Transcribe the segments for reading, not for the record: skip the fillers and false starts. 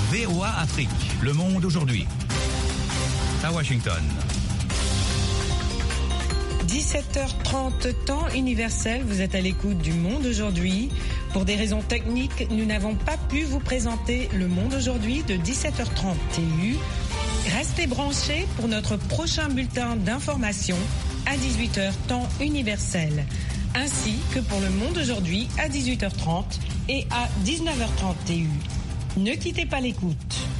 VOA Afrique, le monde aujourd'hui. À Washington. 17h30 temps universel, vous êtes à l'écoute du Monde aujourd'hui. Pour des raisons techniques, nous n'avons pas pu vous présenter le Monde aujourd'hui de 17h30 TU. Restez branchés pour notre prochain bulletin d'information à 18h temps universel, ainsi que pour le Monde aujourd'hui à 18h30 et à 19h30 TU. Ne quittez pas l'écoute.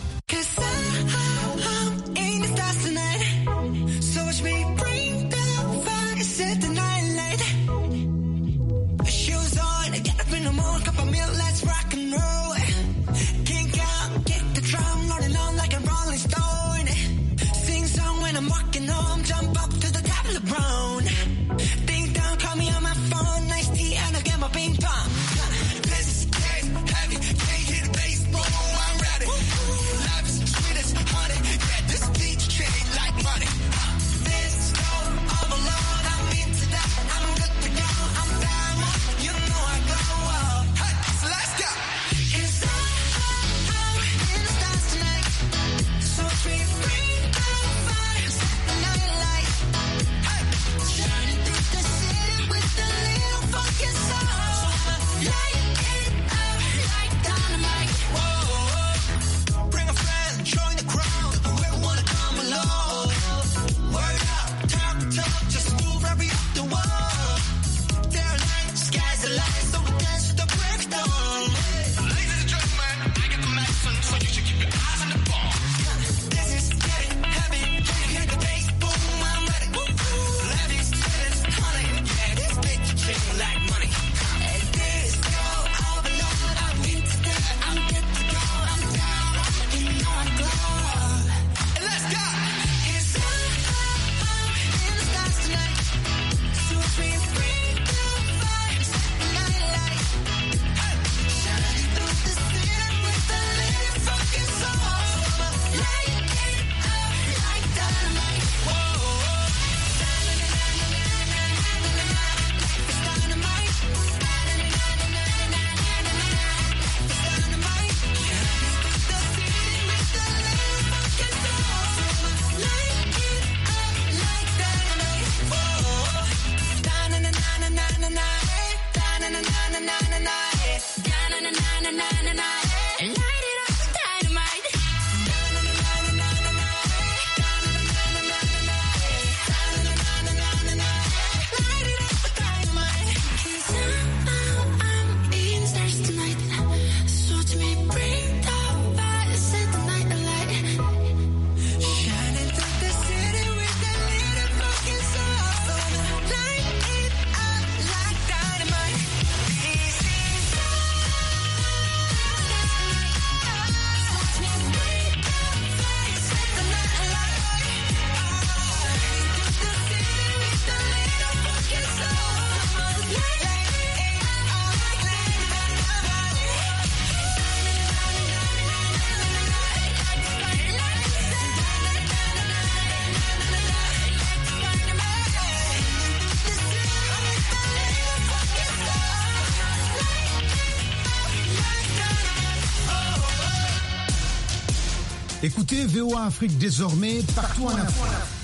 Écoutez VOA Afrique désormais partout en Afrique.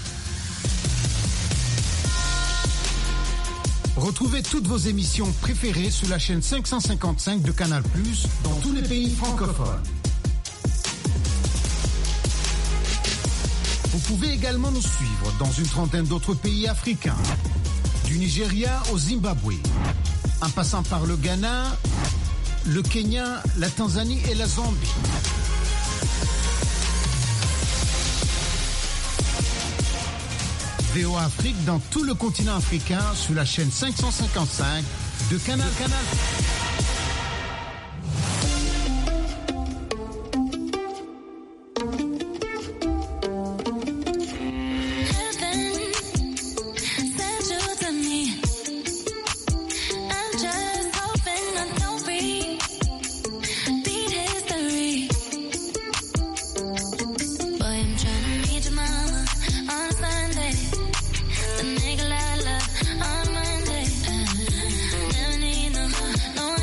Retrouvez toutes vos émissions préférées sur la chaîne 555 de Canal+, dans tous les pays francophones. Vous pouvez également nous suivre dans une trentaine d'autres pays africains, du Nigeria au Zimbabwe, en passant par le Ghana, le Kenya, la Tanzanie et la Zambie. VOA Afrique dans tout le continent africain sur la chaîne 555 de Canal+. Nigga, la, la, on Monday. Never need no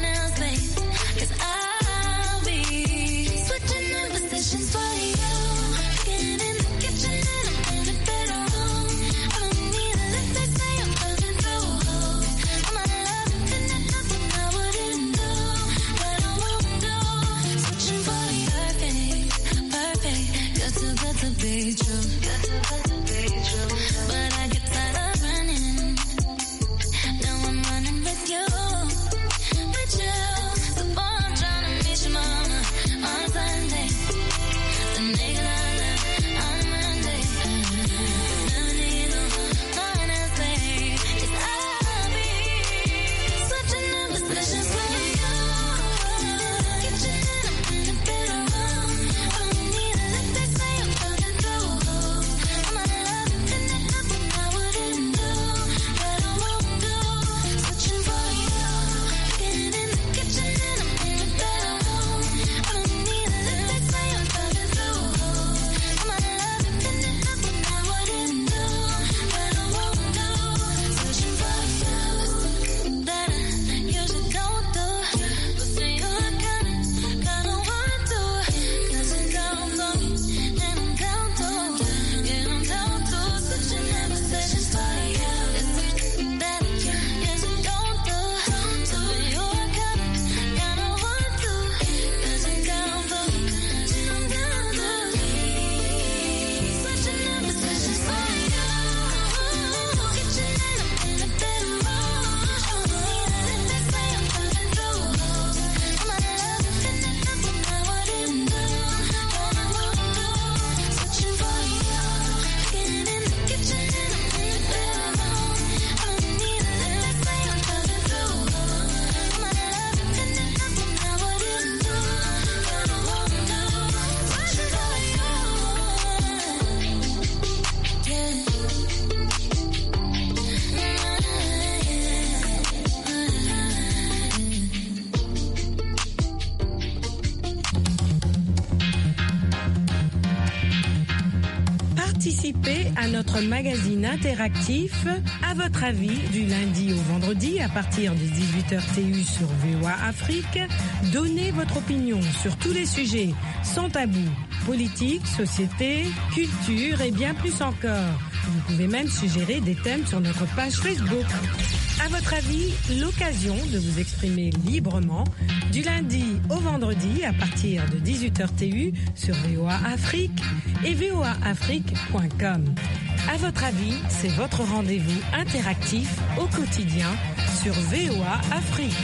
Participez à notre magazine interactif À votre avis du lundi au vendredi à partir des 18h TU sur VOA Afrique. Donnez votre opinion sur tous les sujets sans tabou. Politique, société, culture et bien plus encore. Vous pouvez même suggérer des thèmes sur notre page Facebook. À votre avis, l'occasion de vous exprimer librement du lundi au vendredi à partir de 18h TU sur VOA Afrique et voaafrique.com. À votre avis, c'est votre rendez-vous interactif au quotidien sur VOA Afrique.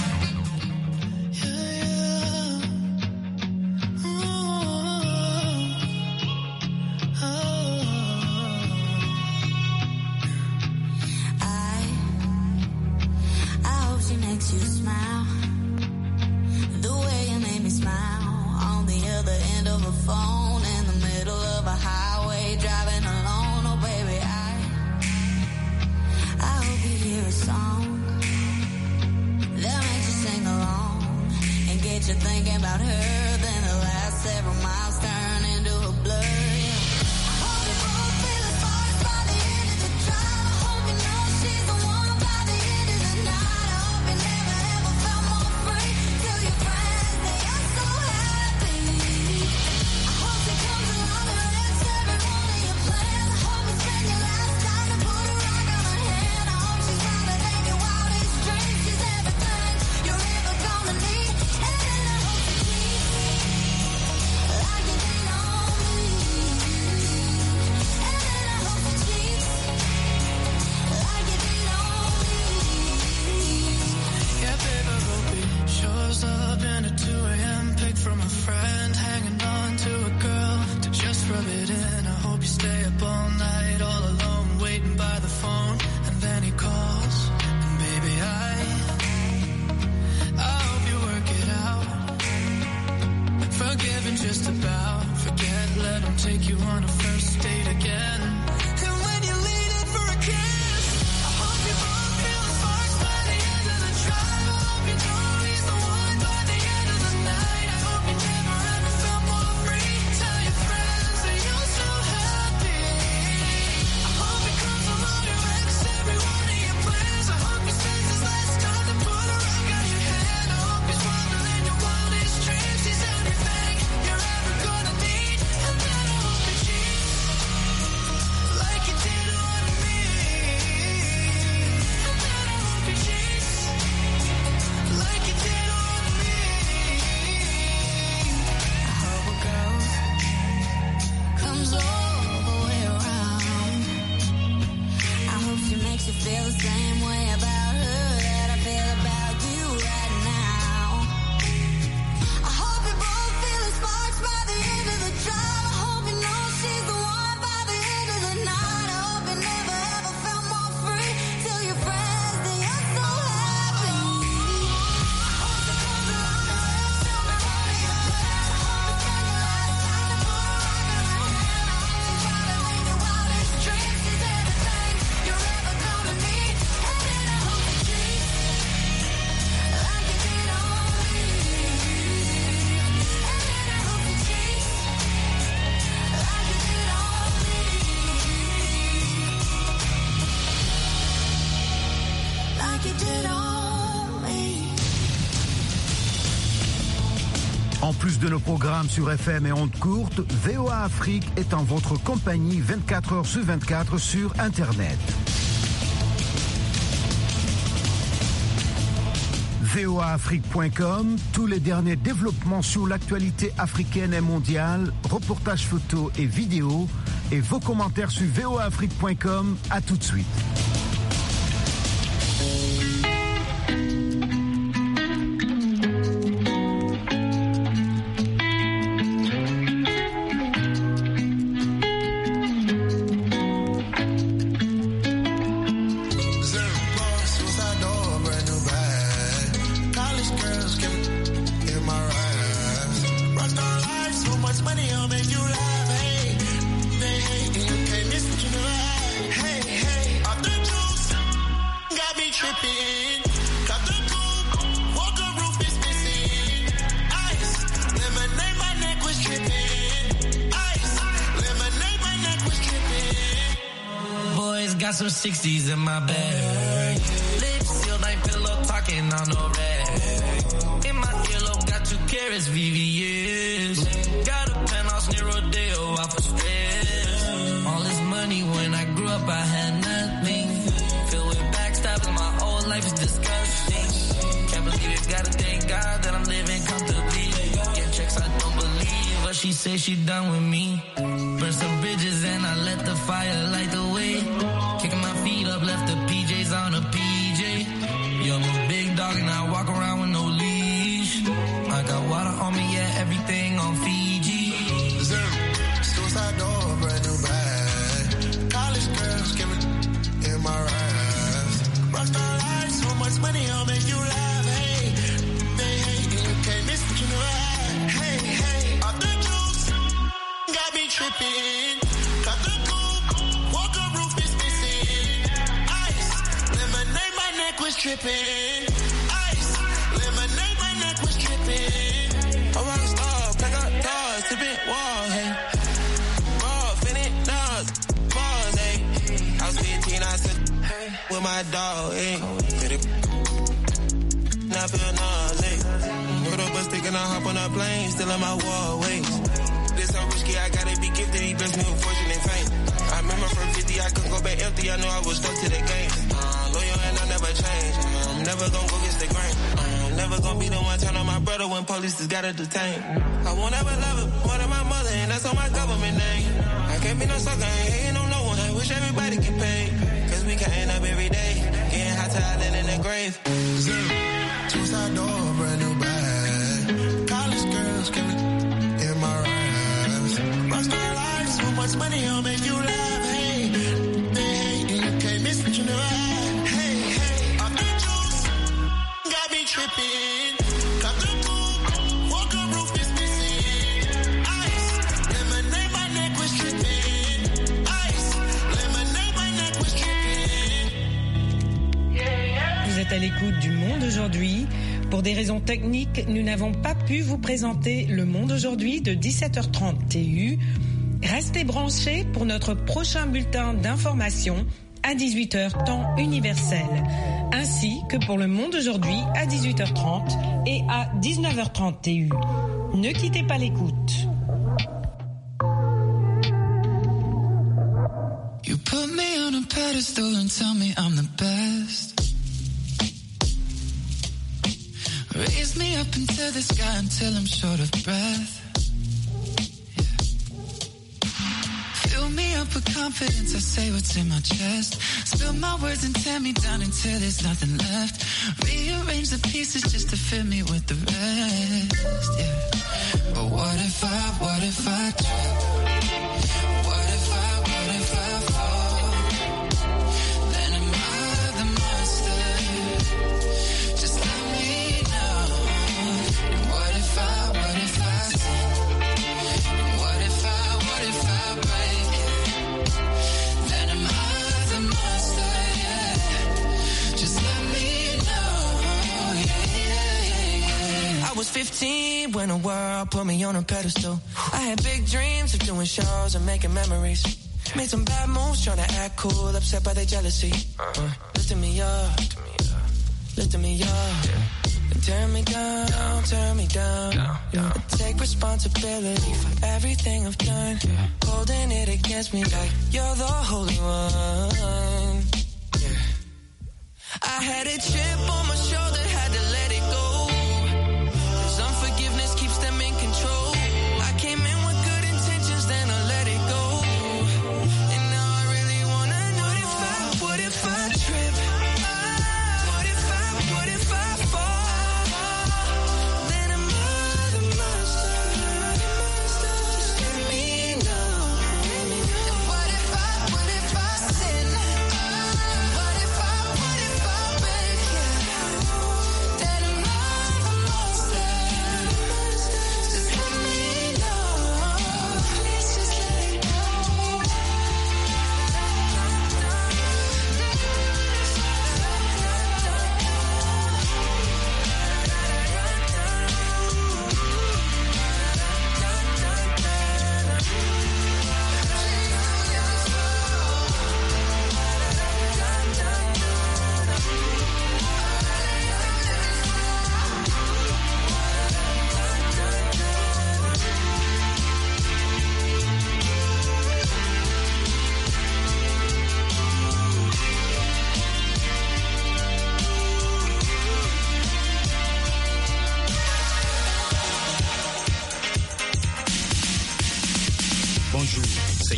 En plus de nos programmes sur FM et ondes courtes, VOA Afrique est en votre compagnie 24 heures sur 24 sur Internet. voaafrique.com, tous les derniers développements sur l'actualité africaine et mondiale, reportages photos et vidéos, et vos commentaires sur voaafrique.com. À tout de suite. Hey, hey, off the got some 60s in my bag. Lips sealed, ain't pillow talking on no rag. In my earlobe, got 2 carats, VVS. Got a penthouse near Rodeo, out for stress. All this money, when I grew up, I had nothing. Filled with backstabbing, my whole life is disgusting. Can't believe it, gotta thank God that I'm living comfortably. Get checks, I don't believe, but she say she done with me. Burn some bridges and I let the fire light the way. Kicking my feet up, left the PJs on a PJ. Yeah, I'm a big dog and I walk around with no leash. I got water on me, yeah, everything on Fiji. Suicide door, brand new bag. College girls skimming in my raps. Rockstar life, so much money, I'll make you laugh. Hey, they hate you, can't miss what you know. Hey, hey, off the juice, got me tripping. Got the coupe, walker roof is missing. Ice, lemonade, my neck was tripping. Ice, lemonade, my neck was tripping. A rockstar, pack up doors, tipping walls, hey. Raw, finit, dogs, balls, hey. I was 15, I said, hey, with my dog, hey. Now I feel nauseous. Put up a stick and I hop on a plane, still in my wallways. This so risky, I gotta be gifted, he blessed me with fortune and fame. I remember from 50, I couldn't go back empty, I knew I was stuck to the game. Loyal and I never change, I'm never gonna go against the grain. I'm never gonna be the one turn on my brother when police just gotta detain. I won't ever love her more than my mother, and that's on my government name. I can't be no sucker, I ain't hating on no one, I wish everybody get paid. Cause we can end up every day, getting hot talent in the grave. Suicide door, brand new bag. College girls give me in my raps. Rockstar life, so much money, I'll make you laugh. Hey, they hate you, can't miss what you know. Hey, hey, off the juice, got me tripping. Got the coupe, walker roof is missing. Ice, lemonade, my neck was tripping. Ice, lemonade, my neck was tripping. Vous êtes à l'écoute du Monde aujourd'hui. Pour des raisons techniques, nous n'avons pas pu vous présenter Le Monde aujourd'hui de 17h30 TU. Restez branchés pour notre prochain bulletin d'information à 18h temps universel, ainsi que pour Le Monde aujourd'hui à 18h30 et à 19h30 TU. Ne quittez pas l'écoute. You put me on a pedestal and tell me I'm the best. Raise me up into the sky until I'm short of breath. Yeah. Fill me up with confidence, I say what's in my chest. Spill my words and tear me down until there's nothing left. Rearrange the pieces just to fill me with the rest. Yeah. But what if I trip? What if I fall? Then am I the monster? Just let me know. And what if I sin? And what if I break? Then am I the monster? Yeah. Just let me know. Yeah. I was 15 when the world put me on a pedestal. I had big dreams of doing shows and making memories. Made some bad moves trying to act cool, upset by their jealousy. Lifting me up, lifting me up. Turn me down, turn me down. I take responsibility for everything I've done. Holding it against me like you're the holy one. I had a chip on my shoulder, had to let it go. 'Cause unforgiveness keeps them in control. I came in with good intentions, then I let it go. And now I really wanna know what if I trip? What if I fall? Then am I the monster? Just let me know. And what if I sin? What if I break? Then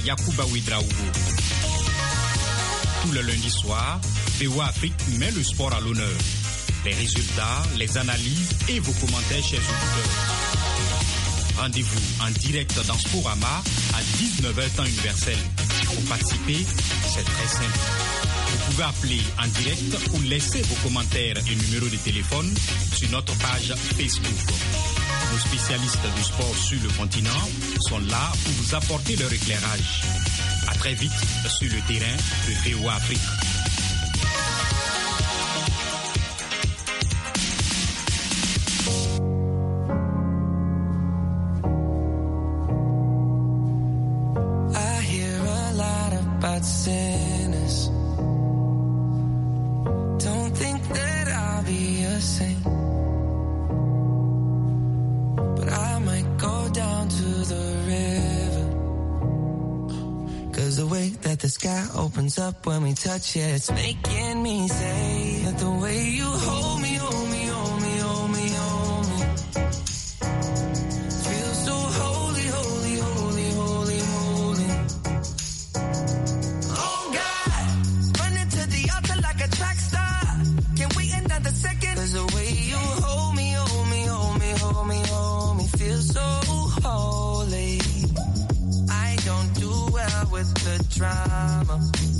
Yacouba Ouedraogo. Tout le lundi soir, VOA Afrique met le sport à l'honneur. Les résultats, les analyses et vos commentaires, chers auditeurs. Rendez-vous en direct dans Sporama à 19h temps universel. Pour participer, c'est très simple. Vous pouvez appeler en direct ou laisser vos commentaires et numéros de téléphone sur notre page Facebook. Nos spécialistes du sport sur le continent sont là pour vous apporter leur éclairage. À très vite sur le terrain de VOA Afrique. I hear a lot about sinners. Don't think that I'll be a saint, but I might go down to the river. 'Cause the way that the sky opens up when we touch it, it's making me say that the way you hold me, hold me, hold me, hold me, hold me, feels so holy, holy, holy, holy, holy. Oh God, running to the altar like a track star. Can't wait another second. 'Cause the way you hold me, hold me, hold me, hold me, hold me, feels so holy. I don't do well with the drama,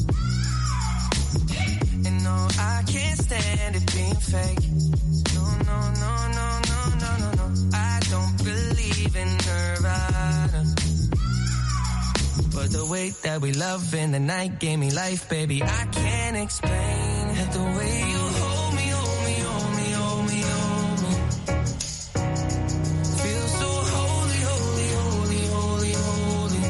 and no, I can't stand it being fake. No, no, no, no, no, no, no, no. I don't believe in Nirvana, but the way that we love in the night gave me life, baby. I can't explain it. The way you hold me, hold me, hold me, hold me, hold me, feel so holy, holy, holy, holy, holy.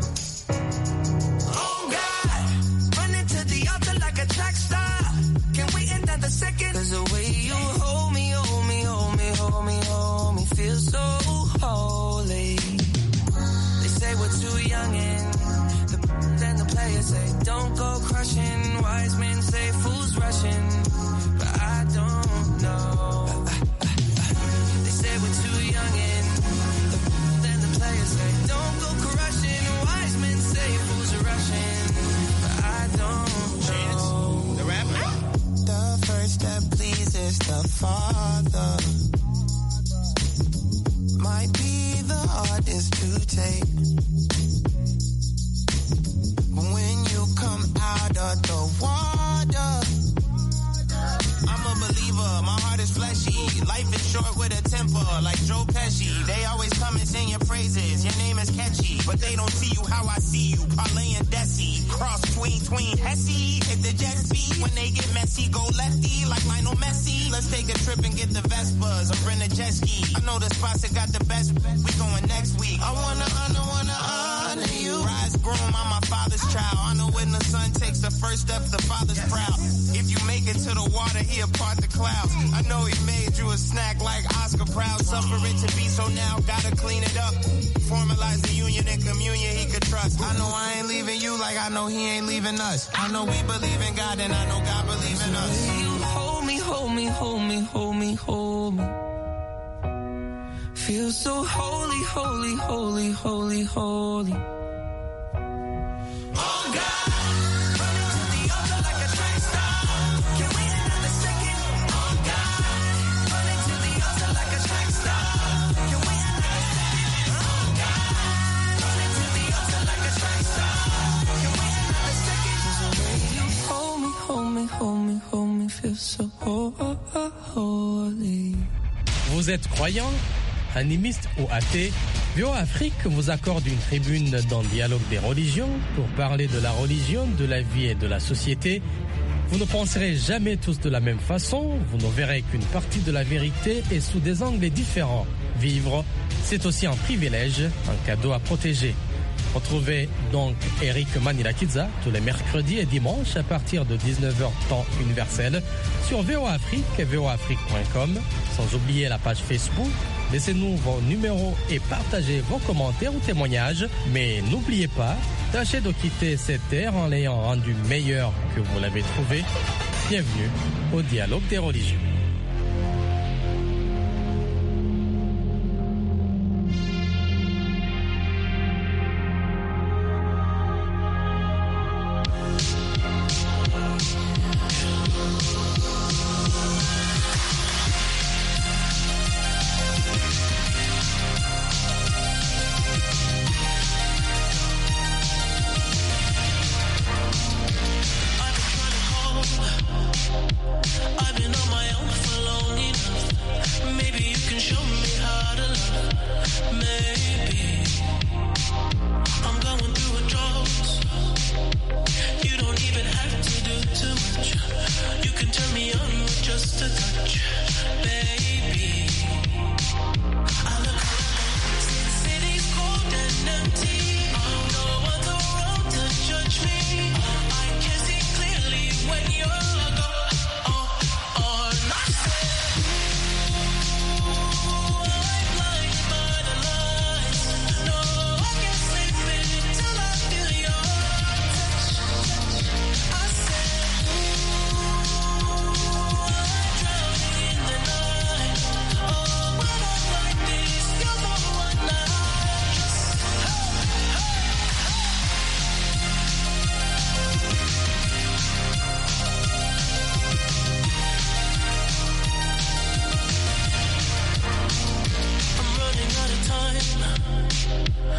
Oh God, running to the altar like a track star. Can't wait another second. 'Cause the way you hold me, hold me, hold me, hold me, hold me, feel so holy. They say we're too young and then the players say don't go crushing. Wise men say fools rushing, but I don't know. They say we're too young and then the players say don't go crushing. Wise men say fools are rushing, but I don't know. The rapper? The first step pleases the Father might be the hardest to take, but when you come out of the water, I'm a believer, my heart is fleshy. Life is short with a temper, like Joe Pesci. They always come and sing your praises, your name is catchy, but they don't see you how I see you. Parlay and Desi, cross tween Hesse. Hit the jet speed, when they get messy, go lefty, like Lionel Messi. Let's take a trip and get the Vespas, or rent a jet ski. I know the spots that got the best, we going next week. I wanna honor you. Rise groom, I'm my father's child. I know when the son takes the first step, the father's proud. If you make it to the water, he'll part the clouds. I know he made you a snack like Oscar Proud. Suffer it to be, so now gotta clean it up. Formalize the union and communion he could trust. I know I ain't leaving you like I know he ain't leaving us. I know we believe in God and I know God believes in us. you hold me, hold me, hold me, hold me, hold me, feel so holy, holy, holy, holy, holy. Oh God, running to the altar like a track star. Can't wait another second. Oh God, running to the altar like a track star. Can't wait another second. Oh God, running to the altar like a track star. Can't wait another second. 'Cause the way you hold me, hold me, hold me, hold me, feel so holy. Vous êtes croyant, animiste ou athée, VOA Afrique vous accorde une tribune dans le dialogue des religions pour parler de la religion, de la vie et de la société. Vous ne penserez jamais tous de la même façon, vous ne verrez qu'une partie de la vérité et sous des angles différents. Vivre, c'est aussi un privilège, un cadeau à protéger. Retrouvez donc Eric Manilakiza tous les mercredis et dimanches à partir de 19h temps universel sur VOA Afrique et voaafrique.com, sans oublier la page Facebook. Laissez-nous vos numéros et partagez vos commentaires ou témoignages. Mais n'oubliez pas, tâchez de quitter cette terre en l'ayant rendu meilleur que vous l'avez trouvé. Bienvenue au dialogue des religions.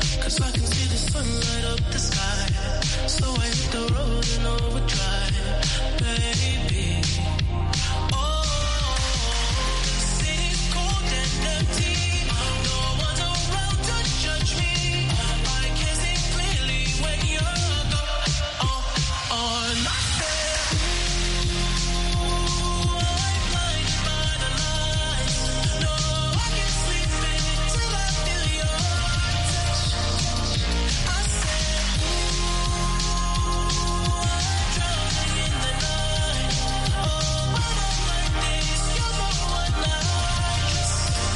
'cause I can see the sun light up the sky. So I hit the road in overdrive, baby. Oh, the city's cold and empty. No one's around to judge me. I can see clearly when you're gone. On my bed, I'm blinded by the lights. No, I can't sleep until I feel your touch. I said, drowning in the night. Oh, when I'm like this, you're the one I kiss. I'm so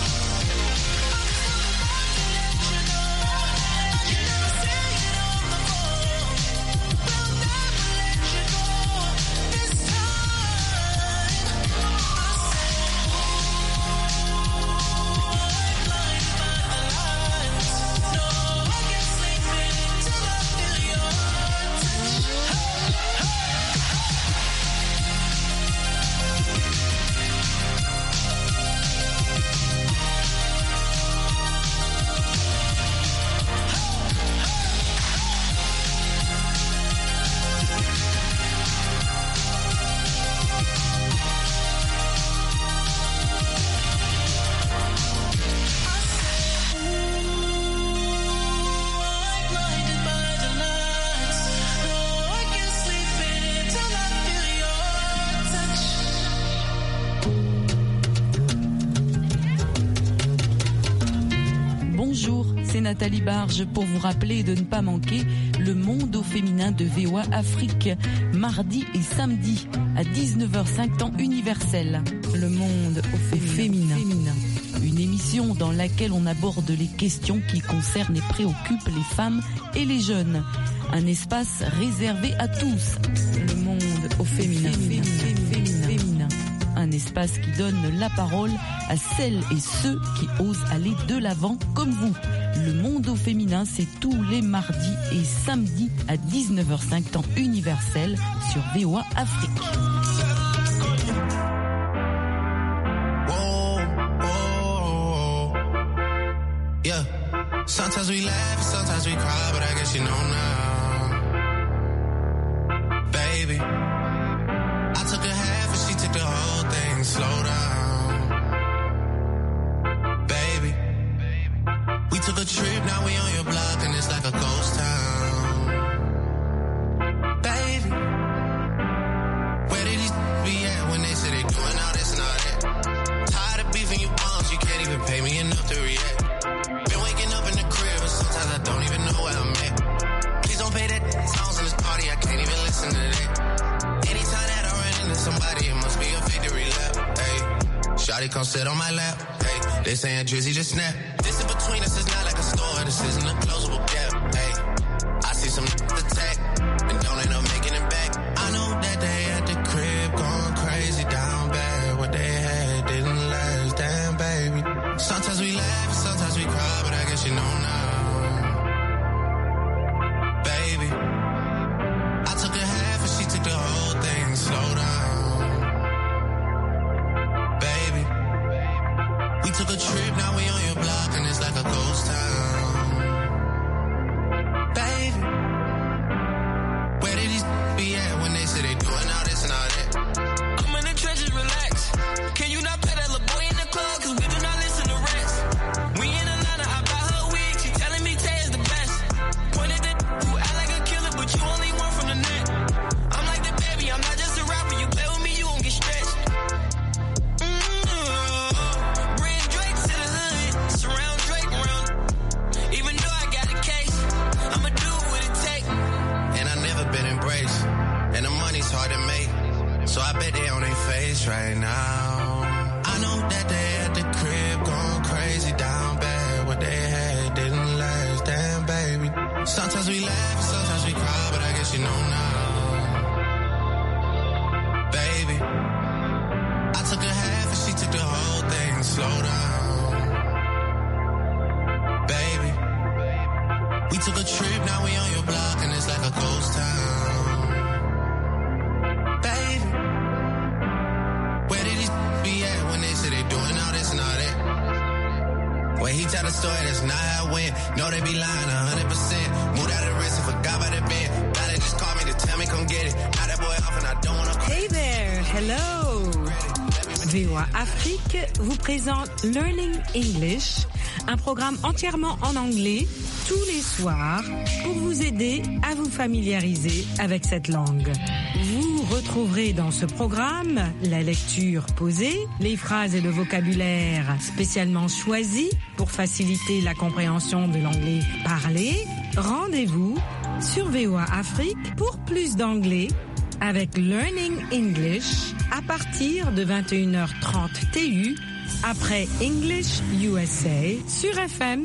about to let you know. I can never say it on the phone. We'll never let you go this time. I said, blinded by the lights. No, I can't sleep until I feel your touch. Blinded by the lights. No, I can't sleep until I feel your touch. Bonjour, c'est Nathalie Barge pour vous rappeler de ne pas manquer le monde au féminin de VOA Afrique, mardi et samedi à 19h05 temps universel. Le monde au féminin. Une émission dans laquelle on aborde les questions qui concernent et préoccupent les femmes et les jeunes. Un espace réservé à tous. Le monde au féminin. Un espace qui donne la parole à celles et ceux qui osent aller de l'avant comme vous. Le monde au féminin, c'est tous les mardis et samedis à 19h05 temps universel sur VOA Afrique. Whoa, whoa, yeah. Sometimes we laugh, sometimes we cry, but I guess you know now, baby. I took a half and she took the whole thing. Slow down, baby. We took a trip, now we on your block and it's like a ghost town, baby. Where did these be at when they say they doing all this and all that? Tired of beefing you bums, you can't even pay me enough to react. Been waking up in the crib and sometimes I don't even know where I'm at. Please don't pay that songs in this party, I can't even listen to that. Anytime that I run into somebody, it must be a victory lap. Hey, shawty come sit on my lap. Hey, they saying Drizzy just snap. This in between us is not like a store, this isn't a closable gap. Hey, I see some attack and don't end up making it back. I know that they at the crib going crazy down bad. What they had didn't last, damn baby. Sometimes we laugh, sometimes we cry, but I guess you know now, baby. I took a half and she took the whole thing. Slow down, baby. We took a trip, now we on your block and it's like a ghost town, baby. Where did these be at when they say they doing all this and all that? I'm in the trenches, relax. Can you not pay that little boy in the club? Cause we do not listen to rats. We in Atlanta, I buy her wig. She telling me Tay is the best. Pointed at who act like a killer, but you only one from the net. I'm like the baby, I'm not just a rapper. You play with me, you gon' get stretched. Bring Drake to the hood, surround Drake around. Even though I got a case, I'ma do what it take. And I never been embraced, and the money's hard to make. So I bet they on their face right now. I know that they at the crib going crazy down bad. What they had didn't last, damn baby. Sometimes we laugh, sometimes we cry, but I guess you know now, baby. I took a half and she took the whole thing. Slow down, baby. We took a trip, now we on your block and it's like a ghost town, baby. Where did these be at when they say they doing all this and all that? way he tell the story, that's not how it went. No, they be lying 100%. Moved out of the risk and forgot about the band. Now they just call me to tell me come get it. Now that boy off and I don't wanna. Hey there, hello. VOA Afrique vous présente Learning English, un programme entièrement en anglais tous les soirs pour vous aider à vous familiariser avec cette langue. Vous retrouverez dans ce programme la lecture posée, les phrases et le vocabulaire spécialement choisis pour faciliter la compréhension de l'anglais parlé. Rendez-vous sur VOA Afrique pour plus d'anglais avec Learning English à partir de 21h30 TU après English USA sur FM